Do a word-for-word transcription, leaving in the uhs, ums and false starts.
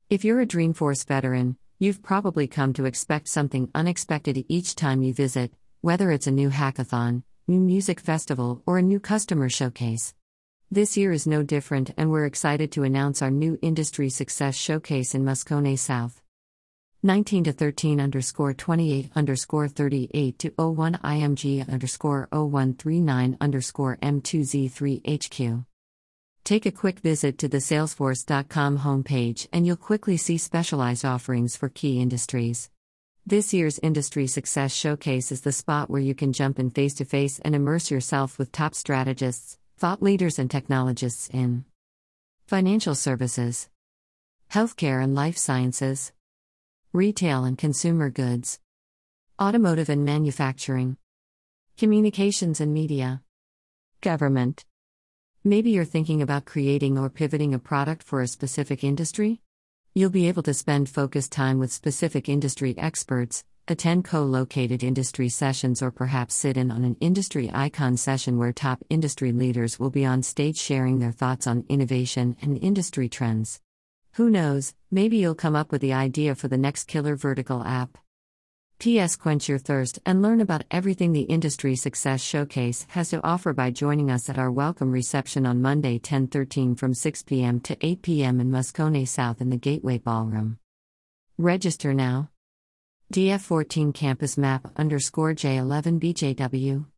If you're a Dreamforce veteran, you've probably come to expect something unexpected each time you visit, whether it's a new hackathon, new music festival, or a new customer showcase. This year is no different, and we're excited to announce our new Industry Success Showcase in Moscone South. nineteen to thirteen underscore twenty-eight underscore thirty-eight to oh one I M G underscore oh one three nine underscore M two Z three H Q. Take a quick visit to the Salesforce dot com homepage and you'll quickly see specialized offerings for key industries. This year's Industry Success Showcase is the spot where you can jump in face to face and immerse yourself with top strategists, thought leaders, and technologists in financial services, healthcare and life sciences, retail and consumer goods, automotive and manufacturing, communications and media, government. Maybe you're thinking about creating or pivoting a product for a specific industry? You'll be able to spend focused time with specific industry experts, attend co-located industry sessions, or perhaps sit in on an industry icon session where top industry leaders will be on stage sharing their thoughts on innovation and industry trends. Who knows, maybe you'll come up with the idea for the next killer vertical app. P S Quench your thirst and learn about everything the Industry Success Showcase has to offer by joining us at our welcome reception on Monday ten thirteen from six p.m. to eight p.m. in Moscone South in the Gateway Ballroom. Register now. D F fourteen Campus Map underscore J eleven B J W